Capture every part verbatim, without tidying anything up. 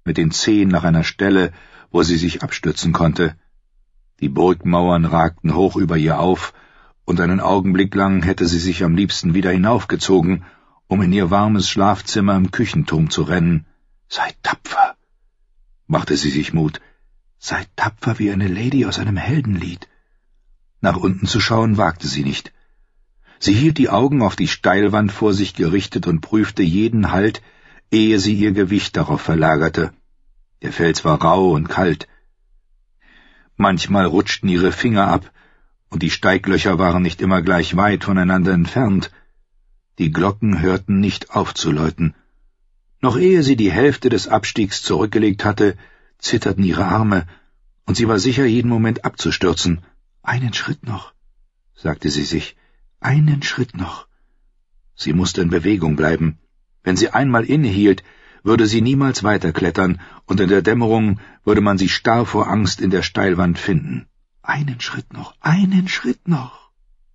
mit den Zehen nach einer Stelle, wo sie sich abstützen konnte. Die Burgmauern ragten hoch über ihr auf, und einen Augenblick lang hätte sie sich am liebsten wieder hinaufgezogen, um in ihr warmes Schlafzimmer im Küchenturm zu rennen. »Sei tapfer«, machte sie sich Mut, »sei tapfer wie eine Lady aus einem Heldenlied.« Nach unten zu schauen wagte sie nicht. Sie hielt die Augen auf die Steilwand vor sich gerichtet und prüfte jeden Halt, ehe sie ihr Gewicht darauf verlagerte. Der Fels war rau und kalt. Manchmal rutschten ihre Finger ab, und die Steiglöcher waren nicht immer gleich weit voneinander entfernt. Die Glocken hörten nicht auf zu läuten. Noch ehe sie die Hälfte des Abstiegs zurückgelegt hatte, zitterten ihre Arme, und sie war sicher, jeden Moment abzustürzen. »Einen Schritt noch«, sagte sie sich, »einen Schritt noch.« Sie musste in Bewegung bleiben. Wenn sie einmal innehielt, würde sie niemals weiterklettern, und in der Dämmerung würde man sie starr vor Angst in der Steilwand finden. »Einen Schritt noch, einen Schritt noch.«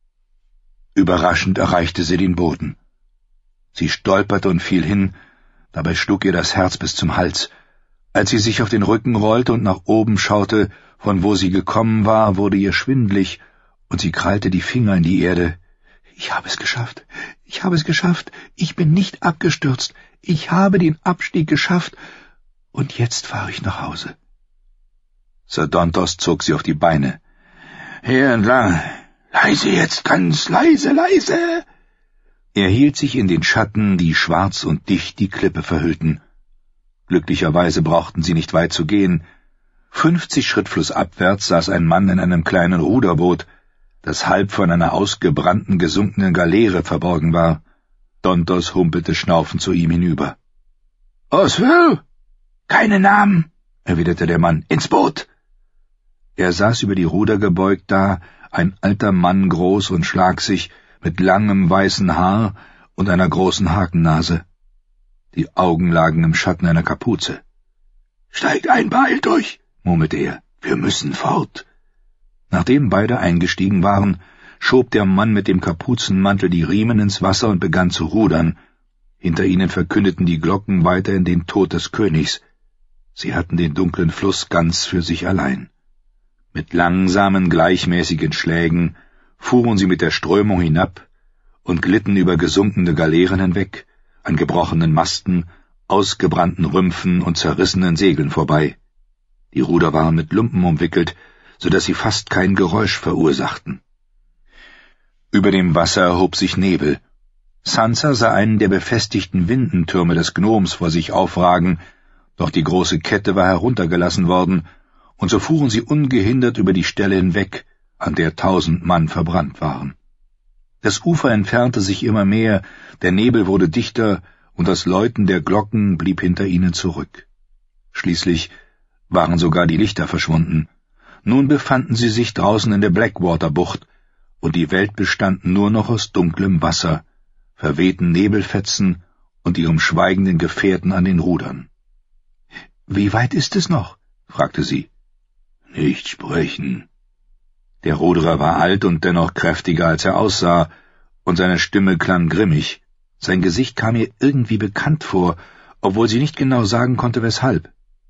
Überraschend erreichte sie den Boden. Sie stolperte und fiel hin, dabei schlug ihr das Herz bis zum Hals. Als sie sich auf den Rücken rollte und nach oben schaute, von wo sie gekommen war, wurde ihr schwindlig, und sie krallte die Finger in die Erde. »Ich habe es geschafft, ich habe es geschafft, ich bin nicht abgestürzt, ich habe den Abstieg geschafft, und jetzt fahre ich nach Hause.« Sir Dontos zog sie auf die Beine. »Hier entlang, leise jetzt, ganz leise, leise!« Er hielt sich in den Schatten, die schwarz und dicht die Klippe verhüllten. Glücklicherweise brauchten sie nicht weit zu gehen. Fünfzig Schritt flussabwärts saß ein Mann in einem kleinen Ruderboot, das halb von einer ausgebrannten, gesunkenen Galeere verborgen war. Dontos humpelte schnaufend zu ihm hinüber. »Oswell?« »Keine Namen«, erwiderte der Mann, »ins Boot!« Er saß über die Ruder gebeugt da, ein alter Mann, groß und schlaksig, mit langem weißen Haar und einer großen Hakennase. Die Augen lagen im Schatten einer Kapuze. »Steigt ein, beeilt euch«, murmelte er, »wir müssen fort.« Nachdem beide eingestiegen waren, schob der Mann mit dem Kapuzenmantel die Riemen ins Wasser und begann zu rudern. Hinter ihnen verkündeten die Glocken weiterhin den Tod des Königs. Sie hatten den dunklen Fluss ganz für sich allein. Mit langsamen, gleichmäßigen Schlägen fuhren sie mit der Strömung hinab und glitten über gesunkene Galeeren hinweg, an gebrochenen Masten, ausgebrannten Rümpfen und zerrissenen Segeln vorbei. Die Ruder waren mit Lumpen umwickelt, so dass sie fast kein Geräusch verursachten. Über dem Wasser erhob sich Nebel. Sansa sah einen der befestigten Windentürme des Gnoms vor sich aufragen, doch die große Kette war heruntergelassen worden, und so fuhren sie ungehindert über die Stelle hinweg, an der tausend Mann verbrannt waren. Das Ufer entfernte sich immer mehr, der Nebel wurde dichter, und das Läuten der Glocken blieb hinter ihnen zurück. Schließlich waren sogar die Lichter verschwunden. Nun befanden sie sich draußen in der Blackwater-Bucht, und die Welt bestand nur noch aus dunklem Wasser, verwehten Nebelfetzen und ihrem schweigenden Gefährten an den Rudern. »Wie weit ist es noch?« fragte sie. »Nicht sprechen.« Der Ruderer war alt und dennoch kräftiger, als er aussah, und seine Stimme klang grimmig. Sein Gesicht kam ihr irgendwie bekannt vor, obwohl sie nicht genau sagen konnte, weshalb.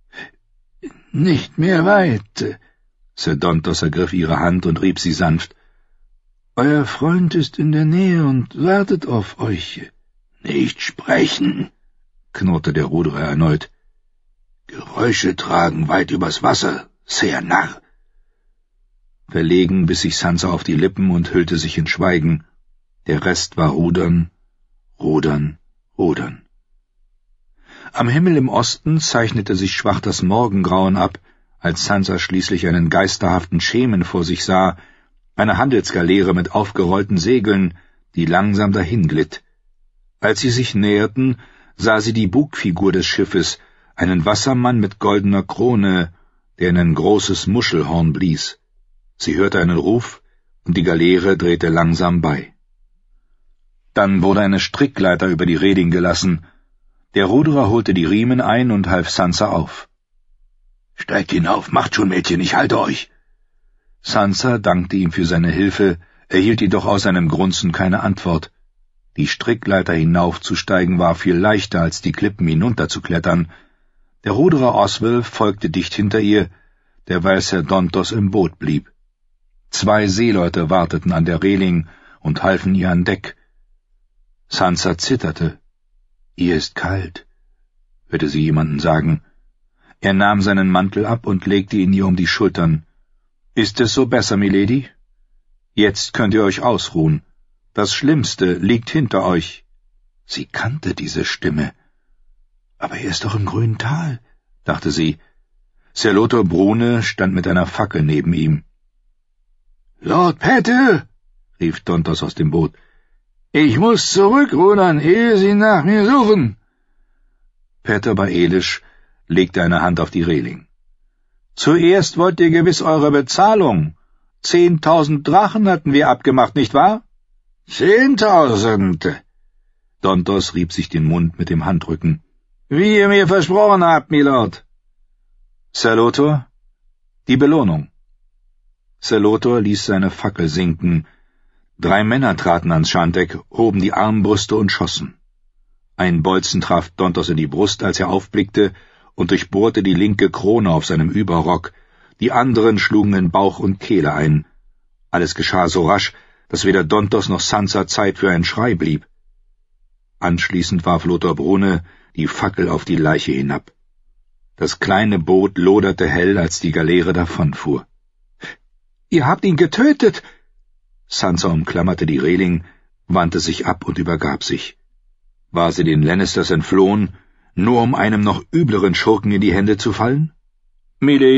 »Nicht mehr weit.« Sir Dontos ergriff ihre Hand und rieb sie sanft. »Euer Freund ist in der Nähe und wartet auf euch.« »Nicht sprechen«, knurrte der Ruderer erneut. »Geräusche tragen weit übers Wasser, sehr Narr.« Verlegen biss sich Sansa auf die Lippen und hüllte sich in Schweigen. Der Rest war Rudern, Rudern, Rudern. Am Himmel im Osten zeichnete sich schwach das Morgengrauen ab, als Sansa schließlich einen geisterhaften Schemen vor sich sah, eine Handelsgaleere mit aufgerollten Segeln, die langsam dahinglitt. Als sie sich näherten, sah sie die Bugfigur des Schiffes, einen Wassermann mit goldener Krone, der in ein großes Muschelhorn blies. Sie hörte einen Ruf, und die Galeere drehte langsam bei. Dann wurde eine Strickleiter über die Reding gelassen. Der Ruderer holte die Riemen ein und half Sansa auf. »Steigt hinauf, macht schon, Mädchen, ich halte euch!« Sansa dankte ihm für seine Hilfe, erhielt jedoch aus seinem Grunzen keine Antwort. Die Strickleiter hinaufzusteigen war viel leichter, als die Klippen hinunterzuklettern. Der Ruderer Oswell folgte dicht hinter ihr, derweil Sir Dontos im Boot blieb. Zwei Seeleute warteten an der Reling und halfen ihr an Deck. Sansa zitterte. »Ihr ist kalt«, hörte sie jemanden sagen. Er nahm seinen Mantel ab und legte ihn ihr um die Schultern. »Ist es so besser, Milady? Jetzt könnt ihr euch ausruhen. Das Schlimmste liegt hinter euch.« Sie kannte diese Stimme. »Aber er ist doch im grünen Tal«, dachte sie. Sir Lothar Brune stand mit einer Fackel neben ihm. »Lord Pette«, rief Dontos aus dem Boot, »ich muss zurückrudern, ehe sie nach mir suchen.« Peter Baelish legte eine Hand auf die Reling. »Zuerst wollt ihr gewiss eure Bezahlung. Zehntausend Drachen hatten wir abgemacht, nicht wahr?« »Zehntausend!« Dontos rieb sich den Mund mit dem Handrücken. »Wie ihr mir versprochen habt, Milord.« »Sir Lothar, die Belohnung.« Sir Lothar ließ seine Fackel sinken. Drei Männer traten ans Schanddeck, hoben die Armbrüste und schossen. Ein Bolzen traf Dontos in die Brust, als er aufblickte, und durchbohrte die linke Krone auf seinem Überrock. Die anderen schlugen in Bauch und Kehle ein. Alles geschah so rasch, dass weder Dontos noch Sansa Zeit für einen Schrei blieb. Anschließend warf Lothar Brune die Fackel auf die Leiche hinab. Das kleine Boot loderte hell, als die Galeere davonfuhr. »Ihr habt ihn getötet!« Sansa umklammerte die Reling, wandte sich ab und übergab sich. War sie den Lannisters entflohen, nur um einem noch übleren Schurken in die Hände zu fallen? »Milady«,